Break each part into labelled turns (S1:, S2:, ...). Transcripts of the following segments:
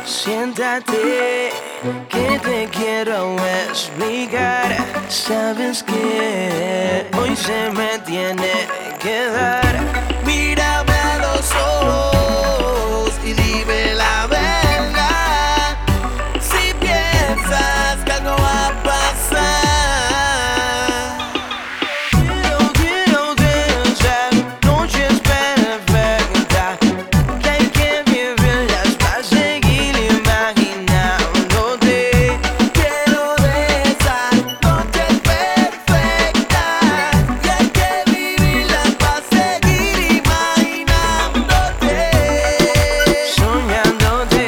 S1: Siéntate, que te quiero explicar. Sabes que hoy se me tiene que dar. Mírame a los ojos y dime la verdad. Si piensas que algo va a pasar. Quiero desear noches perfectas que hay que vivirlas para seguir imaginándote. Quiero desear noches perfectas que hay que vivirlas para seguir imaginándote. Soñándote,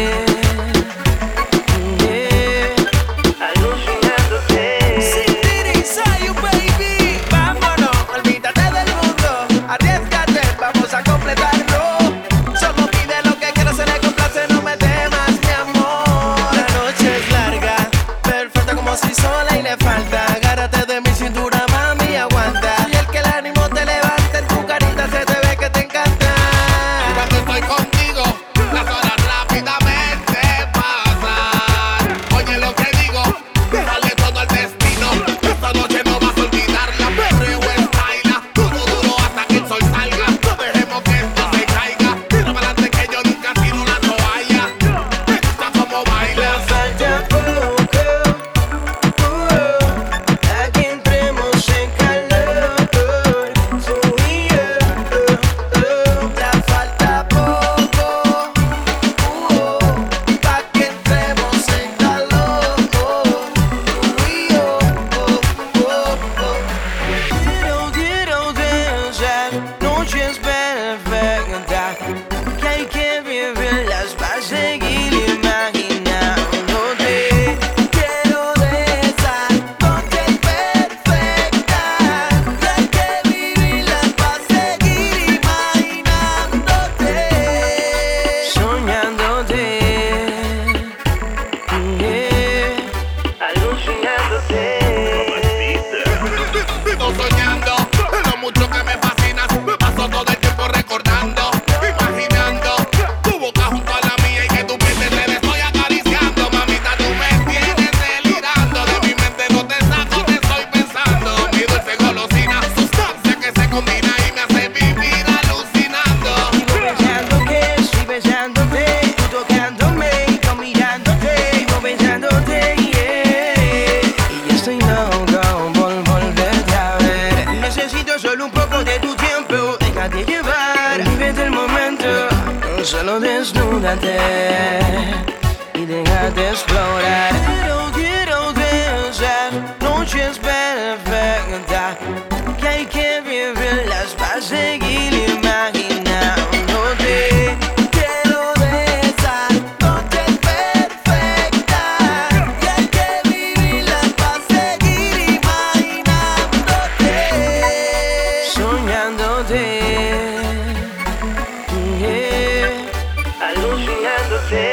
S1: alucinándote. Sin ti ni ensayo, baby. Vámonos, olvídate del mundo. Arriésgate, vamos a completarlo. Solo pide lo que quieras, se le complace, no me temas, mi amor. La noche es larga, perfecta como si sola y le falta. Agárrate de mi cintura, mami, aguanta. Y el que el ánimo te levanta, en tu carita se te ve que te encanta.
S2: Cuando estoy contigo, las horas rápidamente pasan. Oye lo que digo, dale todo al destino. Esta noche no vas a olvidarla. Perreo es baila, duro, duro hasta que el sol salga. No dejemos que esto se caiga. Tira para adelante que yo nunca tiro una toalla. Me gusta cómo bailas.
S1: Falta poco, a que entremos en calor. Tú y yo, ya falta poco, pa' que entremos en calor. Tú y yo, quiero desear noches perfectas que hay que vivirlas para seguir imaginándote. Quiero desear noches perfectas que hay que vivirlas para seguir imaginándote. Soñándote, alucinándote.
S2: Vivo soñando, lo mucho que me fascinas. Me paso todo el tiempo recordando, imaginando tu boca junto a la mía y que tu piel te estoy acariciando. Mamita, tú me tienes delirando. De mi mente no te saco, te estoy pensando. Mi dulce golosina, sustancia que se combina y me hace vivir alucinando.
S1: Vivo pensando que estoy besándote, tú tocándome y yo mirándote. Vivo pensándote, yeah. Y ya estoy loco por volverte a ver. Necesito solo un poco de tu tiempo, déjate llevar. Vívete el momento, solo desnúdate y déjate explorar. Quiero desear noches perfectas que hay que vivirlas para seguir imaginándote. Quiero desear noches perfectas que hay que vivirlas para seguir imaginándote. Soñándote, alucinándote.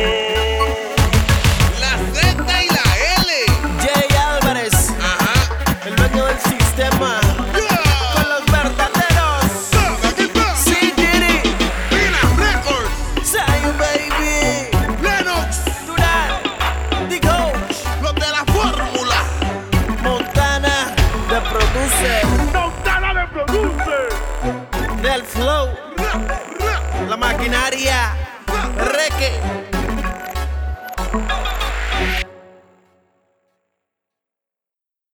S2: La Z y la L.
S1: Jay Álvarez,
S2: Ajá.
S1: el dueño del sistema, con los verdaderos. Sí, Diddy,
S2: Pina Records.
S1: Zion, baby.
S2: Lennox.
S1: Duran, The Coach,
S2: Los de la fórmula.
S1: Montana, The Producer,
S2: Montana de produce.
S1: Del Flow, la maquinaria, Reque.